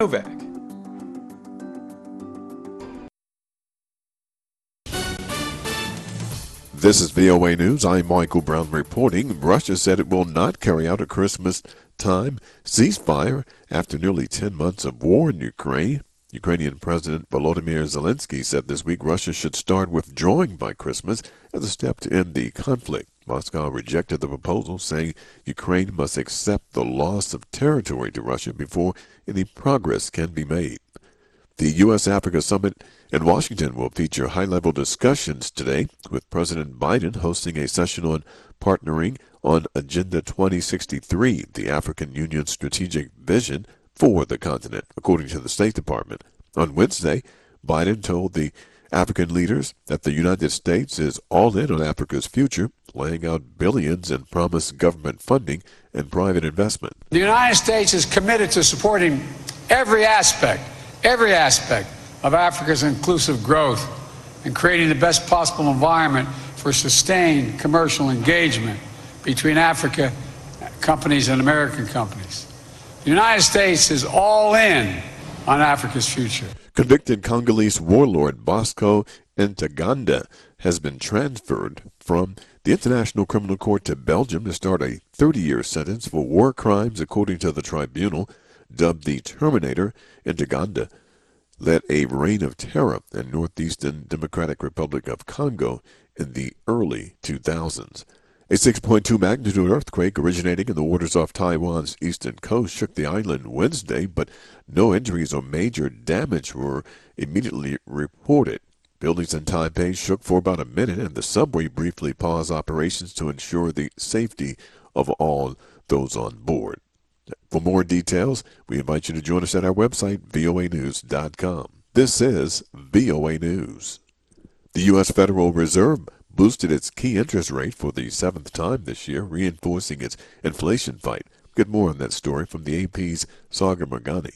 Novak. This is VOA News. I'm Michael Brown reporting. Russia said it will not carry out a Christmas time ceasefire after nearly 10 months of war in Ukraine. Ukrainian President Volodymyr Zelensky said this week Russia should start withdrawing by Christmas as a step to end the conflict. Moscow rejected the proposal, saying Ukraine must accept the loss of territory to Russia before any progress can be made. The U.S.-Africa Summit in Washington will feature high-level discussions today, with President Biden hosting a session on partnering on Agenda 2063, the African Union's strategic vision for the continent, according to the State Department. On Wednesday, Biden told the African leaders that the United States is all in on Africa's future, laying out billions in promised government funding and private investment. The United States is committed to supporting every aspect of Africa's inclusive growth and creating the best possible environment for sustained commercial engagement between Africa companies and American companies. The United States is all in on Africa's future. Convicted Congolese warlord Bosco Ntaganda has been transferred from the International Criminal Court to Belgium to start a 30-year sentence for war crimes, according to the tribunal. Dubbed the Terminator, Ntaganda led a reign of terror in northeastern Democratic Republic of Congo in the early 2000s. A 6.2 magnitude earthquake originating in the waters off Taiwan's eastern coast shook the island Wednesday, but no injuries or major damage were immediately reported. Buildings in Taipei shook for about a minute, and the subway briefly paused operations to ensure the safety of all those on board. For more details, we invite you to join us at our website, voanews.com. This is VOA News. The U.S. Federal Reserve boosted its key interest rate for the 7th time this year, reinforcing its inflation fight. Get more on that story from the AP's Sagar Morgani.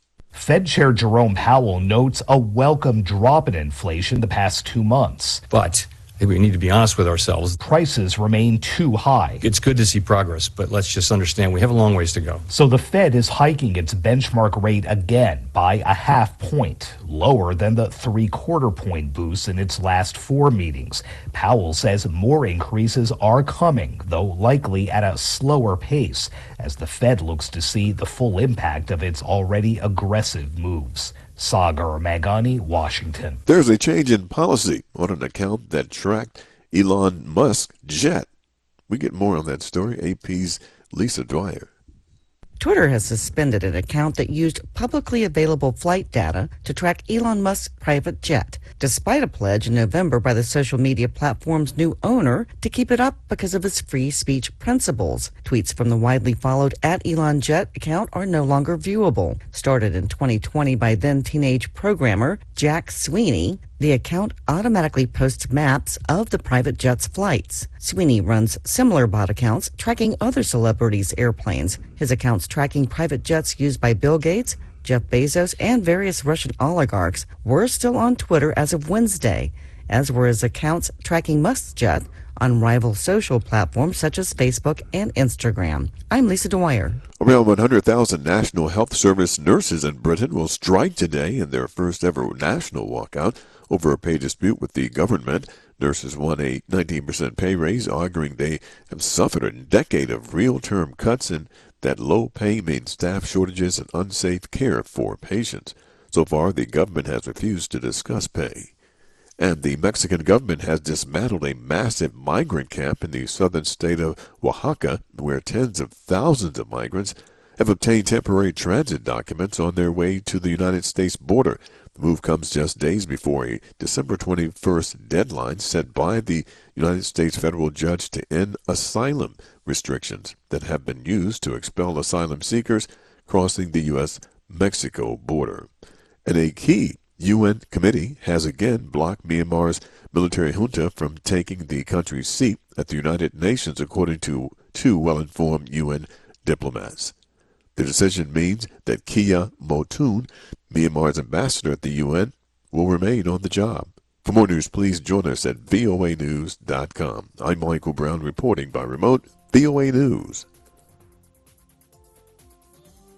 Fed Chair Jerome Powell notes a welcome drop in inflation the past 2 months. But I think we need to be honest with ourselves. Prices remain too high. It's good to see progress, but let's just understand we have a long ways to go. So the Fed is hiking its benchmark rate again by a half point, lower than the 3/4 point boost in its last 4 meetings. Powell says more increases are coming, though likely at a slower pace, as the Fed looks to see the full impact of its already aggressive moves. Sagar Morgani, Washington. There's a change in policy on an account that tracked Elon Musk's jet. We get more on that story. AP's Lisa Dwyer. Twitter has suspended an account that used publicly available flight data to track Elon Musk's private jet, despite a pledge in November by the social media platform's new owner to keep it up because of its free speech principles. Tweets from the widely followed @ElonJet account are no longer viewable. Started in 2020 by then teenage programmer Jack Sweeney, the account automatically posts maps of the private jet's flights. Sweeney runs similar bot accounts tracking other celebrities' airplanes. His accounts tracking private jets used by Bill Gates, Jeff Bezos, and various Russian oligarchs were still on Twitter as of Wednesday, as were his accounts tracking Musk's jet on rival social platforms such as Facebook and Instagram. I'm Lisa Dwyer. Around 100,000 National Health Service nurses in Britain will strike today in their first ever national walkout over a pay dispute with the government. Nurses won a 19% pay raise, arguing they have suffered a decade of real-term cuts and that low pay means staff shortages and unsafe care for patients. So far, the government has refused to discuss pay. And the Mexican government has dismantled a massive migrant camp in the southern state of Oaxaca, where tens of thousands of migrants have obtained temporary transit documents on their way to the United States border. The move comes just days before a December 21st deadline set by the United States federal judge to end asylum restrictions that have been used to expel asylum seekers crossing the U.S.-Mexico border. And a key UN committee has again blocked Myanmar's military junta from taking the country's seat at the United Nations, according to 2 well-informed UN diplomats. The decision means that Kia Motun, Myanmar's ambassador at the UN, will remain on the job. For more news, please join us at voanews.com. I'm Michael Brown reporting by remote, VOA News.